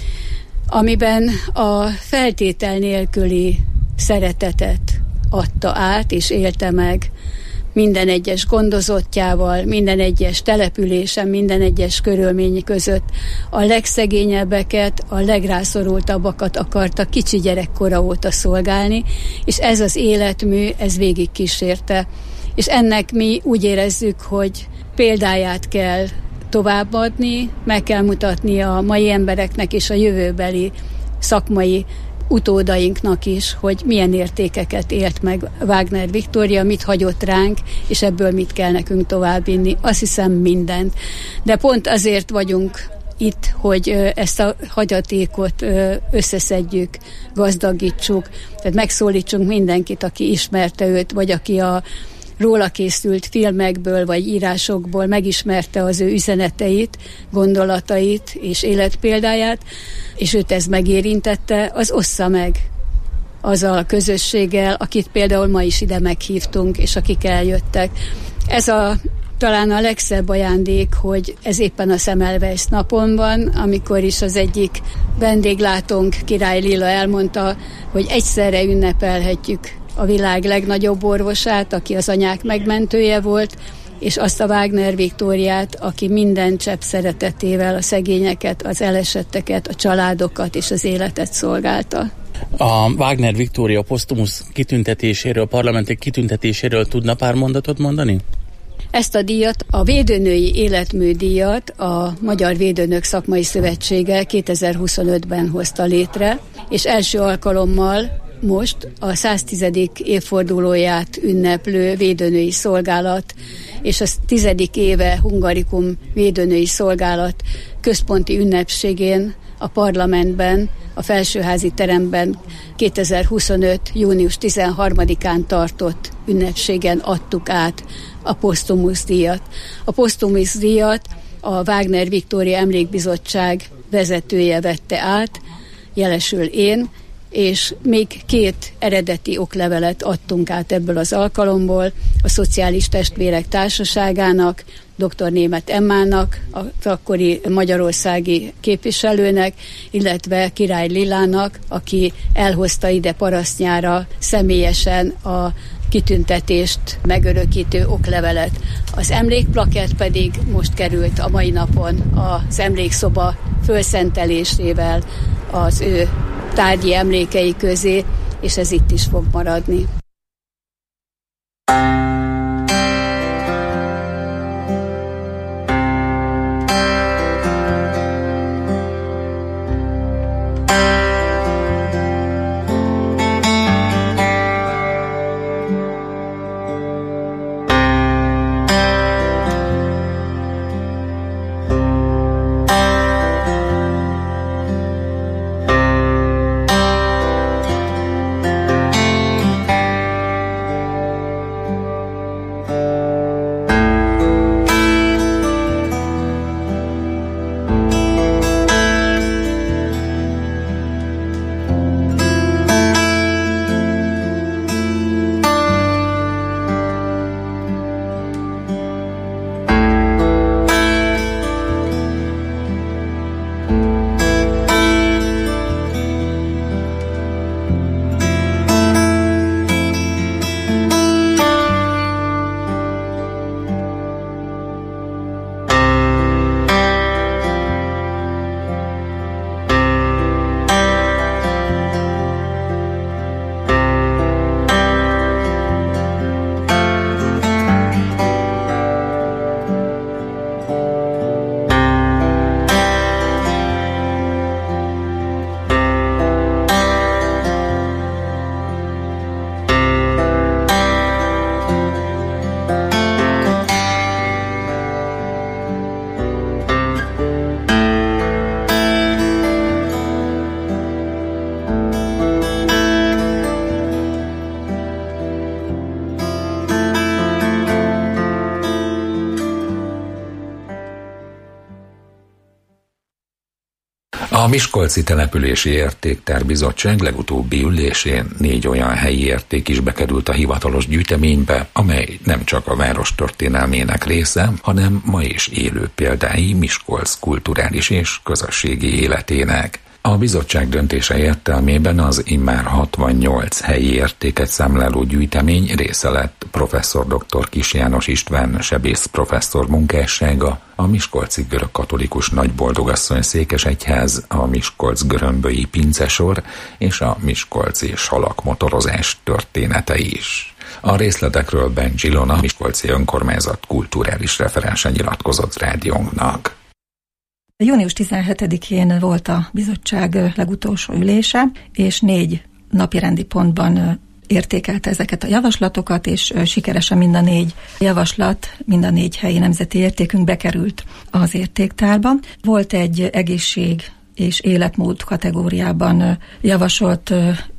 amiben a feltétel nélküli szeretetet adta át és élte meg minden egyes gondozottjával, minden egyes településen, minden egyes körülmény között. A legszegényebbeket, a legrászorultabbakat akarta kicsi gyerekkora óta szolgálni, és ez az életmű, ez végig kísérte. És ennek mi úgy érezzük, hogy példáját kell továbbadni, meg kell mutatni a mai embereknek és a jövőbeli szakmai utódainknak is, hogy milyen értékeket élt meg Wagner Viktória, mit hagyott ránk, és ebből mit kell nekünk továbbvinni. Azt hiszem mindent. De pont azért vagyunk itt, hogy ezt a hagyatékot összeszedjük, gazdagítsuk, tehát megszólítsunk mindenkit, aki ismerte őt, vagy aki a róla készült filmekből vagy írásokból megismerte az ő üzeneteit, gondolatait és életpéldáját, és őt ez megérintette, az ossza meg azzal a közösséggel, akit például ma is ide meghívtunk, és akik eljöttek. Ez a talán a legszebb ajándék, hogy ez éppen a Semmelweis napon van, amikor is az egyik vendéglátónk, Király Lilla elmondta, hogy egyszerre ünnepelhetjük a világ legnagyobb orvosát, aki az anyák megmentője volt, és azt a Wagner Viktóriát, aki minden csepp szeretetével a szegényeket, az elesetteket, a családokat és az életet szolgálta. A Wagner Viktória posztumusz kitüntetéséről, parlamenti kitüntetéséről tudna pár mondatot mondani? Ezt a díjat, a védőnői életmű díjat a Magyar Védőnök Szakmai Szövetsége kétezer-huszonötben hozta létre, és első alkalommal most a száztizedik évfordulóját ünneplő védőnői szolgálat és a tizedik éve Hungarikum védőnői szolgálat központi ünnepségén a parlamentben, a felsőházi teremben kétezer-huszonöt. június tizenharmadikán tartott ünnepségen adtuk át a posztumusz díjat. A posztumusz díjat a Wagner Viktória Emlékbizottság vezetője vette át, jelesül én, és még két eredeti oklevelet adtunk át ebből az alkalomból a Szociális Testvérek Társaságának, dr. Németh Emmának, az akkori magyarországi képviselőnek, illetve Király Lillának, aki elhozta ide Parasznyára személyesen a kitüntetést megörökítő oklevelet. Az emlékplakett pedig most került a mai napon az emlékszoba fölszentelésével az ő tárgyi emlékei közé, és ez itt is fog maradni. A Miskolci Települési Értéktárbizottság legutóbbi ülésén négy olyan helyi érték is bekerült a hivatalos gyűjteménybe, amely nem csak a város történelmének része, hanem ma is élő példái Miskolc kulturális és közösségi életének. A bizottság döntése értelmében az immár hatvannyolc helyi értéket számláló gyűjtemény része lett professzor dr. Kiss János István sebész professzor munkássága, a Miskolci Görögkatolikus Nagyboldogasszony Székesegyház, a Miskolc-Görömbölyi Pincesor és a Miskolci salakmotorozás története is. A részletekről Bencs Ilona, Miskolci Önkormányzat kulturális referense nyilatkozott rádiónknak. június tizenhetedikén volt a bizottság legutolsó ülése, és négy napirendi pontban értékelte ezeket a javaslatokat, és sikeresen mind a négy javaslat, mind a négy helyi nemzeti értékünk bekerült az értéktárba. Volt egy egészség és életmód kategóriában javasolt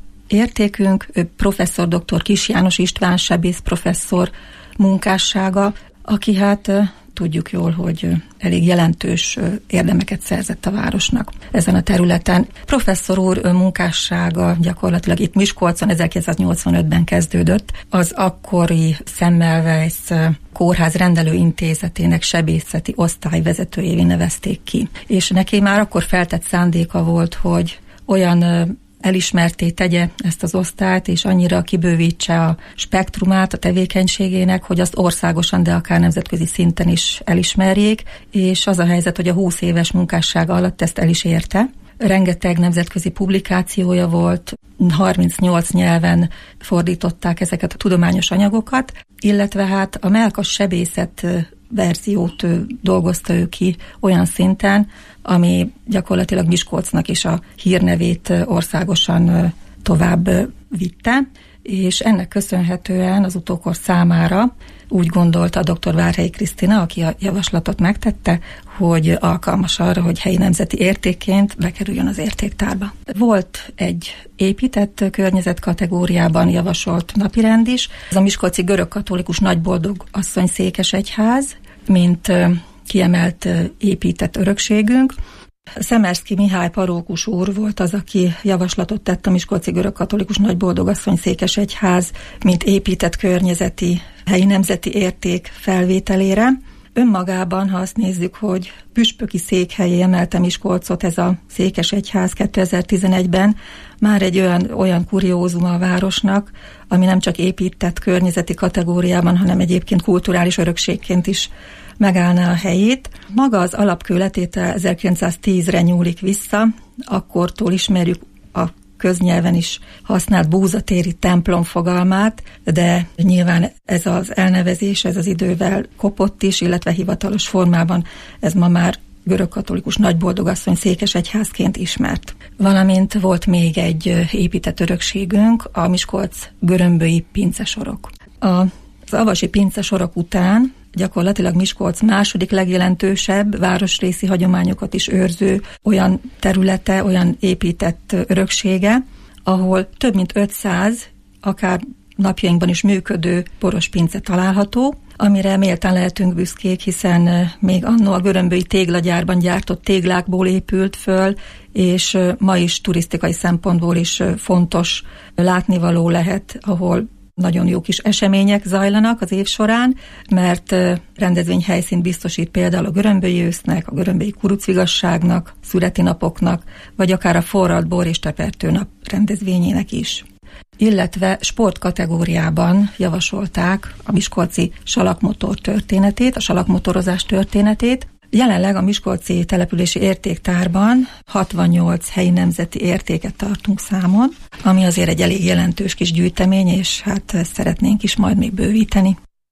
értékünk, professzor dr. Kiss János István sebész professzor munkássága, aki hát tudjuk jól, hogy elég jelentős érdemeket szerzett a városnak ezen a területen. Professzor úr munkássága gyakorlatilag itt Miskolcon ezerkilencszáznyolcvanötben kezdődött. Az akkori Semmelweis Kórház rendelőintézetének sebészeti osztályvezetőjévé nevezték ki. És neki már akkor feltett szándéka volt, hogy olyan elismerté tegye ezt az osztályt, és annyira kibővítse a spektrumát a tevékenységének, hogy azt országosan, de akár nemzetközi szinten is elismerjék, és az a helyzet, hogy a húsz éves munkássága alatt ezt el is érte. Rengeteg nemzetközi publikációja volt, harmincnyolc nyelven fordították ezeket a tudományos anyagokat, illetve hát a mellkas sebészet verziót dolgozta ő ki olyan szinten, ami gyakorlatilag Miskolcnak is a hírnevét országosan tovább vitte, és ennek köszönhetően az utókor számára úgy gondolta a dr. Várhelyi Krisztina, aki a javaslatot megtette, hogy alkalmas arra, hogy helyi nemzeti értékként bekerüljön az értéktárba. Volt egy épített környezet kategóriában javasolt napirend is, ez a Miskolci Görögkatolikus Nagyboldogasszony Székesegyház, mint kiemelt épített örökségünk. Szemerszky Mihály parókus úr volt az, aki javaslatot tett a Miskolci Görögkatolikus Nagyboldogasszony Székesegyház, mint épített környezeti helyi nemzeti érték felvételére. Önmagában, ha azt nézzük, hogy püspöki székhelyé emelte Miskolcot ez a Székesegyház kétezer-tizenegyben, már egy olyan, olyan kuriózuma a városnak, ami nem csak épített környezeti kategóriában, hanem egyébként kulturális örökségként is megállná a helyét. Maga az alapkőletétel ezerkilencszáztízre nyúlik vissza, akkortól ismerjük a köznyelven is használt búzatéri templom fogalmát, de nyilván ez az elnevezés, ez az idővel kopott is, illetve hivatalos formában ez ma már görögkatolikus nagyboldogasszony székesegyházként ismert. Valamint volt még egy épített örökségünk, a Miskolc-görömbölyi pincesorok. Az avasi pincesorok után gyakorlatilag Miskolc második legjelentősebb városrészi hagyományokat is őrző olyan területe, olyan épített öröksége, ahol több mint ötszáz, akár napjainkban is működő boros pince található, amire méltán lehetünk büszkék, hiszen még annó a görömbölyi téglagyárban gyártott téglákból épült föl, és ma is turisztikai szempontból is fontos látnivaló lehet, ahol nagyon jó kis események zajlanak az év során, mert rendezvényhelyszínt biztosít például a görömbölyi ősznek, a görömbölyi kurucvigasságnak, születi napoknak, vagy akár a forralt bor és tepertő nap rendezvényének is. Illetve sportkategóriában javasolták a miskolci salakmotor történetét, a salakmotorozás történetét. Jelenleg a miskolci települési értéktárban hatvannyolc helyi nemzeti értéket tartunk számon, ami azért egy elég jelentős kis gyűjtemény, és hát ezt szeretnénk is majd még bővíteni.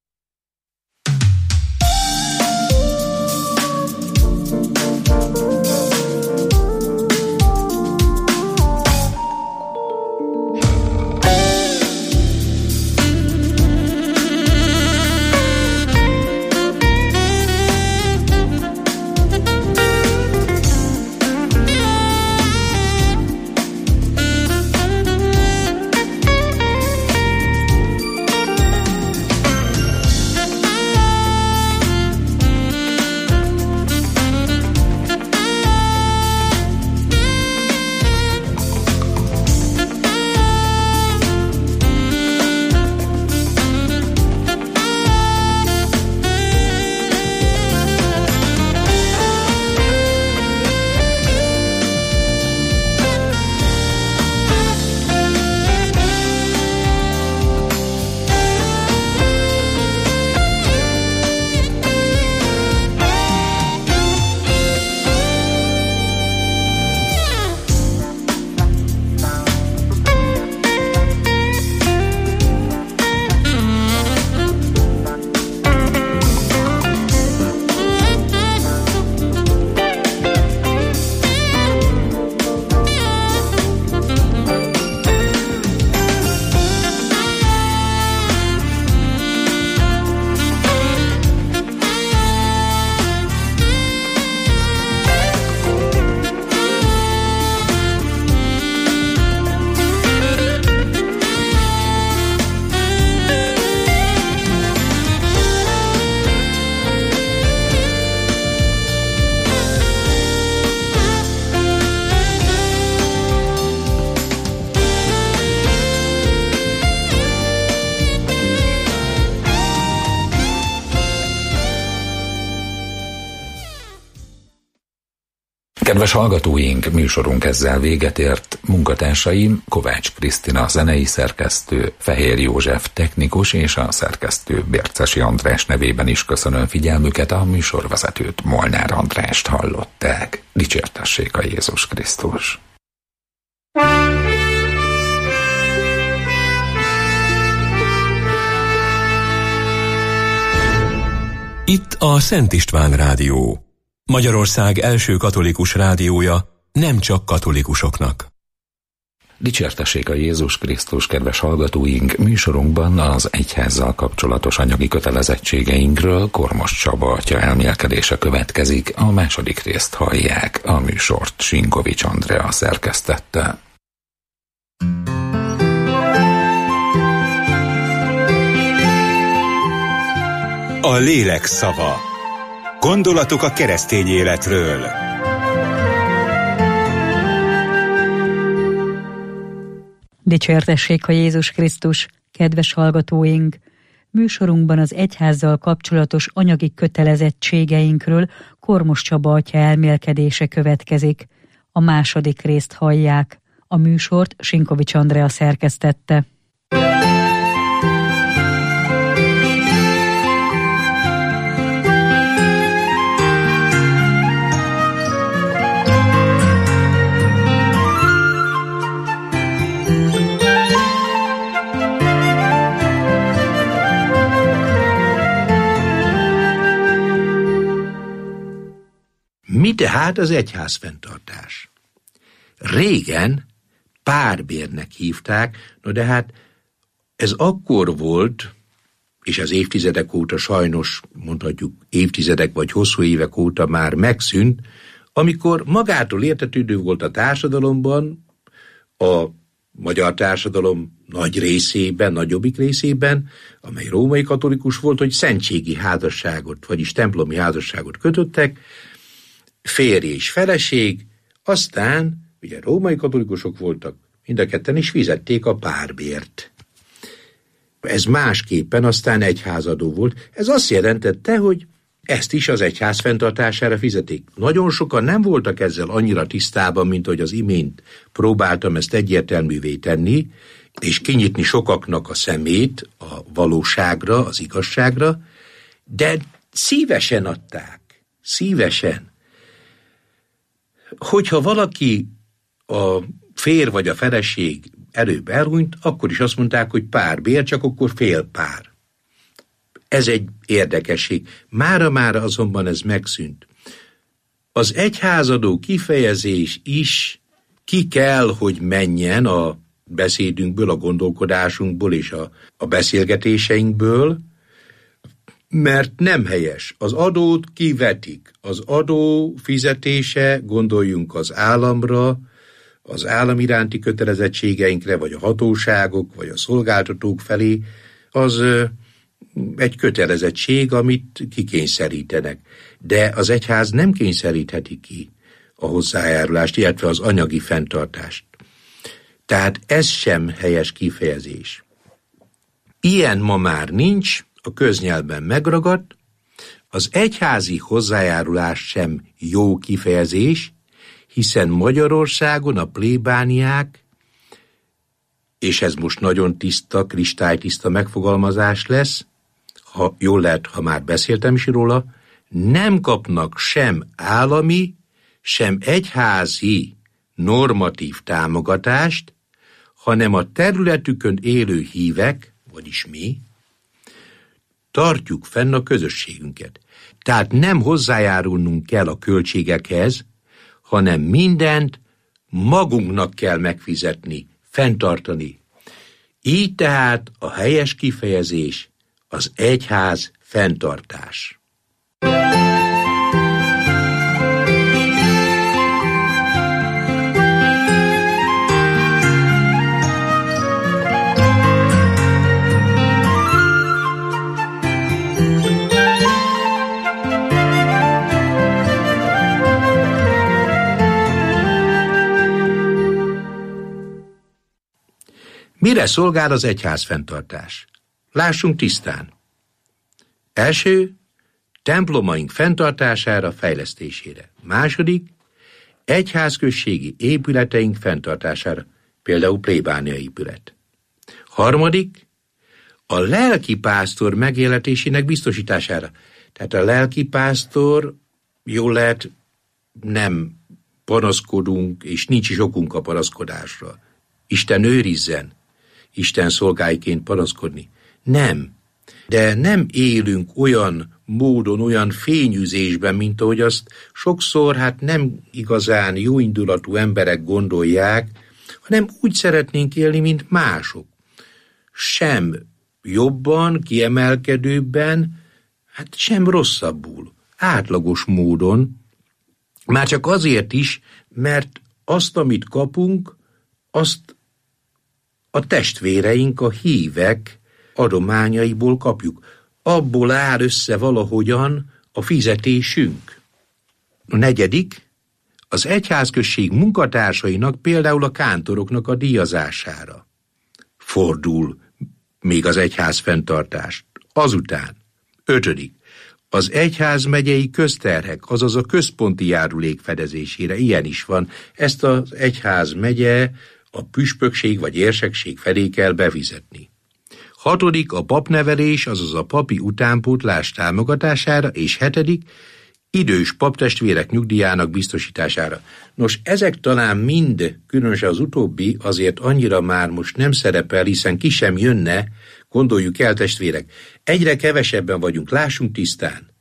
Kedves hallgatóink, műsorunk ezzel véget ért. Munkatársaim Kovács Krisztina zenei szerkesztő, Fehér József technikus és a szerkesztő Bércesi András nevében is köszönöm figyelmüket, a műsorvezetőt, Molnár Andrást hallották. Dicsértessék a Jézus Krisztus! Itt a Szent István Rádió, Magyarország első katolikus rádiója, nem csak katolikusoknak. Dicsértessék a Jézus Krisztus, kedves hallgatóink! Műsorunkban az egyházzal kapcsolatos anyagi kötelezettségeinkről Kormos Csaba atya elmélkedése következik, a második részt hallják, a műsort Sinkovics Andrea szerkesztette. A lélek szava. Gondolatok a keresztény életről. Dicsértessék a Jézus Krisztus, kedves hallgatóink! Műsorunkban az egyházzal kapcsolatos anyagi kötelezettségeinkről Kormos Csaba atya elmélkedése következik. A második részt hallják. A műsort Sinkovics Andrea szerkesztette. Mi tehát az egyházfenntartás? Régen párbérnek hívták, no de hát ez akkor volt, és az évtizedek óta sajnos, mondhatjuk évtizedek vagy hosszú évek óta már megszűnt, amikor magától értetődő volt a társadalomban, a magyar társadalom nagy részében, nagyobbik részében, amely római katolikus volt, hogy szentségi házasságot, vagyis templomi házasságot kötöttek, férj és feleség, aztán, ugye római katolikusok voltak, mind a ketten is fizették a párbért. Ez másképpen aztán egyházadó volt. Ez azt jelentette, hogy ezt is az egyház fenntartására fizetik. Nagyon sokan nem voltak ezzel annyira tisztában, mint hogy az imént próbáltam ezt egyértelművé tenni, és kinyitni sokaknak a szemét a valóságra, az igazságra, de szívesen adták. Szívesen. Hogyha valaki, a férj vagy a feleség előbb elhunyt, akkor is azt mondták, hogy párbér, csak akkor fél pár. Ez egy érdekesség. Mára-mára azonban ez megszűnt. Az egyházadó kifejezés is ki kell, hogy menjen a beszédünkből, a gondolkodásunkból és a, a beszélgetéseinkből, mert nem helyes. Az adót kivetik. Az adó fizetése, gondoljunk az államra, az állam iránti kötelezettségeinkre, vagy a hatóságok, vagy a szolgáltatók felé, az egy kötelezettség, amit kikényszerítenek. De az egyház nem kényszerítheti ki a hozzájárulást, illetve az anyagi fenntartást. Tehát ez sem helyes kifejezés. Ilyen ma már nincs, a köznyelvben megragadt, az egyházi hozzájárulás sem jó kifejezés, hiszen Magyarországon a plébániák, és ez most nagyon tiszta, kristálytiszta megfogalmazás lesz, ha jól lehet, ha már beszéltem is róla, nem kapnak sem állami, sem egyházi normatív támogatást, hanem a területükön élő hívek, vagyis mi, tartjuk fenn a közösségünket. Tehát nem hozzájárulnunk kell a költségekhez, hanem mindent magunknak kell megfizetni, fenntartani. Így tehát a helyes kifejezés az egyház fenntartás. Mire szolgál az egyház fenntartás? Lássunk tisztán. Első, templomaink fenntartására, fejlesztésére. Második, egyházközségi épületeink fenntartására, például plébánia épület. Harmadik, a lelkipásztor megéletésének biztosítására. Tehát a lelkipásztor, jól lehet, nem panaszkodunk, és nincs is okunk a panaszkodásra. Isten őrizzen, Isten szolgáiként panaszkodni. Nem. De nem élünk olyan módon, olyan fényűzésben, mint ahogy azt sokszor hát nem igazán jóindulatú emberek gondolják, hanem úgy szeretnénk élni, mint mások. Sem jobban, kiemelkedőbben, hát sem rosszabbul. Átlagos módon, már csak azért is, mert azt, amit kapunk, azt a testvéreink, a hívek adományaiból kapjuk. Abból áll össze valahogyan a fizetésünk. A negyedik, az egyházközség munkatársainak, például a kántoroknak a díjazására fordul még az egyház fenntartást. Azután, ötödik, az egyházmegyei közterhek, azaz a központi járulék fedezésére, ilyen is van. Ezt az egyházmegye a püspökség vagy érsekség felé kell befizetni. Hatodik, a papnevelés, azaz a papi utánpótlás támogatására, és hetedik, idős paptestvérek nyugdíjának biztosítására. Nos, ezek talán mind, különösen az utóbbi, azért annyira már most nem szerepel, hiszen ki sem jönne, gondoljuk el, testvérek. Egyre kevesebben vagyunk, lássunk tisztán.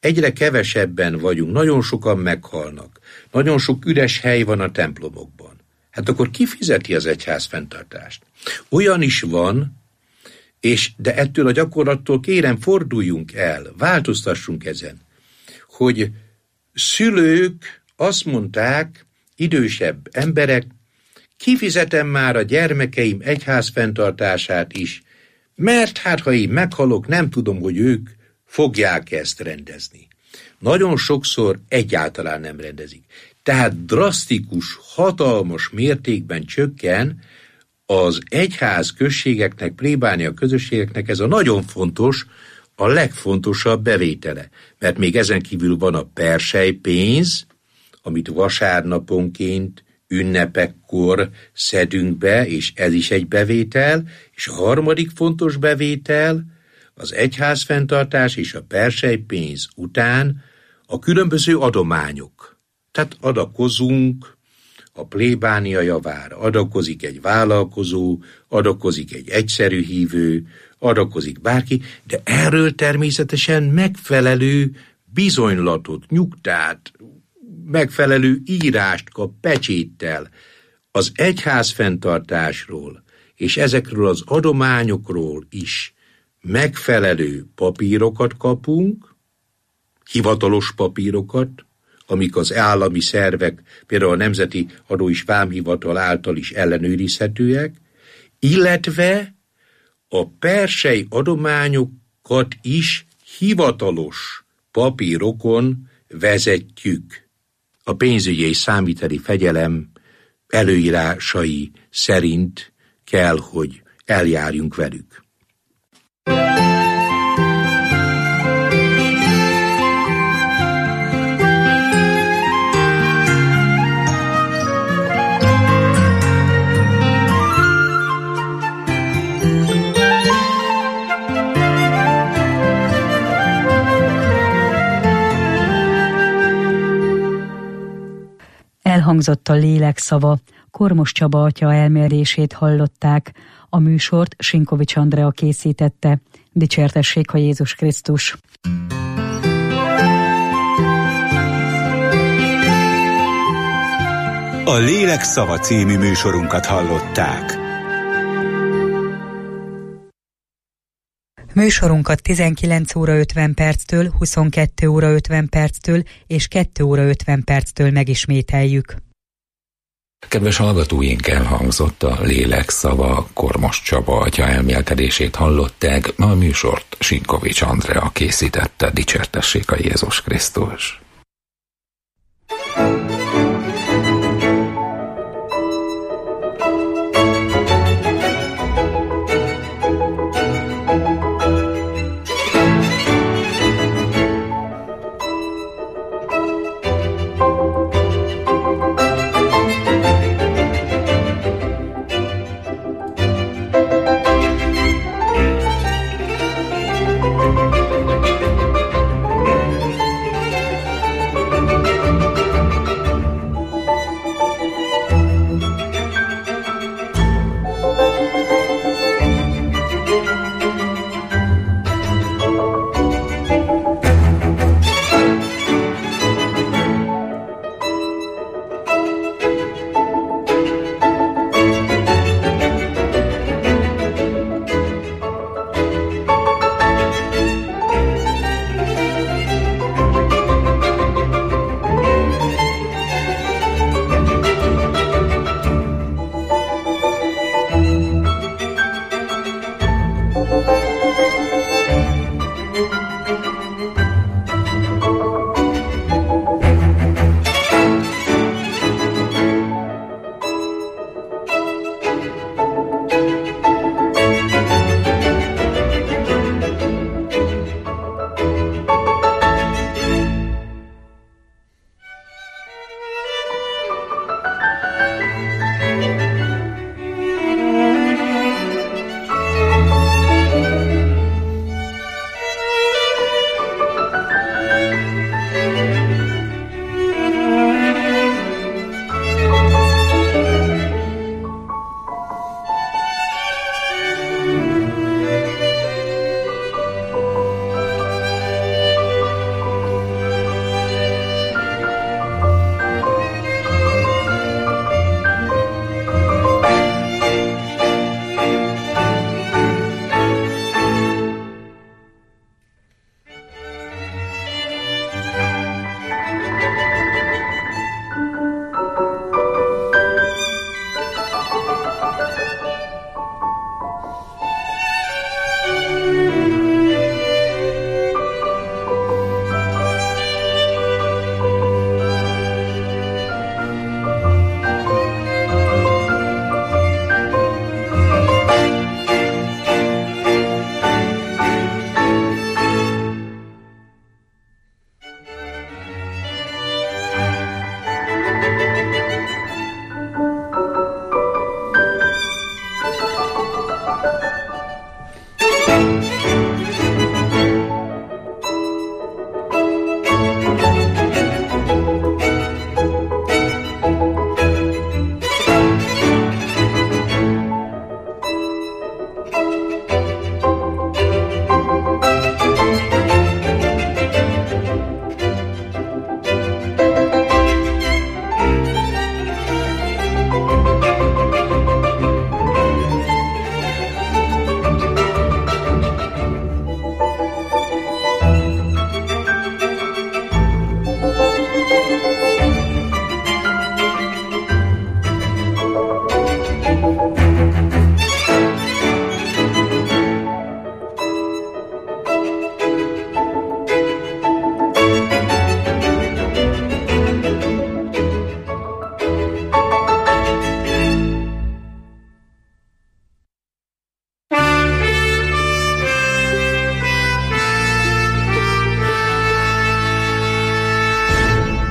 egyre kevesebben vagyunk, nagyon sokan meghalnak, nagyon sok üres hely van a templomokban. Hát akkor ki fizeti az egyház fenntartást? Olyan is van, és de ettől a gyakorlattól kérem, forduljunk el, változtassunk ezen, hogy szülők azt mondták, idősebb emberek, kifizetem már a gyermekeim egyház fenntartását is, mert hát ha én meghalok, nem tudom, hogy ők fogják ezt rendezni. Nagyon sokszor egyáltalán nem rendezik. Tehát drasztikus, hatalmas mértékben csökken az egyház községeknek, plébánia közösségeknek ez a nagyon fontos, a legfontosabb bevétele. Mert még ezen kívül van a perselypénz, amit vasárnaponként, ünnepekkor szedünk be, és ez is egy bevétel, és a harmadik fontos bevétel, az egyházfenntartás és a perselypénz után a különböző adományok. Tehát adakozunk a plébánia javára, adakozik egy vállalkozó, adakozik egy egyszerű hívő, adakozik bárki, de erről természetesen megfelelő bizonylatot, nyugtát, megfelelő írást kap pecséttel az egyház fenntartásról, és ezekről az adományokról is megfelelő papírokat kapunk, hivatalos papírokat, amik az állami szervek, például a Nemzeti Adó és Vámhivatal által is ellenőrizhetőek, illetve a persely adományokat is hivatalos papírokon vezetjük. A pénzügyi és számviteli fegyelem előírásai szerint kell, hogy eljárjunk velük. Elhangzott a lélek szava, Kormos Csaba atya elmélését hallották. A műsort Sinkovics Andrea készítette. Dicsértessék a Jézus Krisztus! A Lélek szava című műsorunkat hallották. Műsorunkat tizenkilenc óra ötven perctől, huszonkettő óra ötven perctől és kettő óra ötven perctől megismételjük. Kedves hallgatóink, elhangzott a lélek szava, Kormos Csaba atya elmélkedését hallották, a műsort Sinkovics Andrea készítette. Dicsértessék a Jézus Krisztus!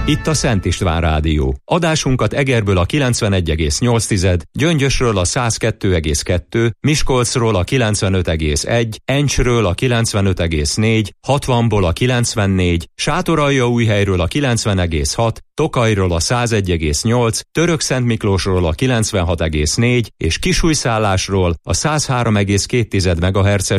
Itt a Szent István Rádió. Adásunkat Egerből a kilencvenegy egész nyolc, Gyöngyösről a száz kettő egész kettő, Miskolcról a kilencvenöt egész egy, Encsről a kilencvenöt egész négy, hatvanból a kilencvennégy, Sátoraljaújhelyről a kilencven egész hat, Tokajról a száz egy egész nyolc, Törökszentmiklósról a kilencvenhat egész négy és Kisújszállásról a száz három egész két MHz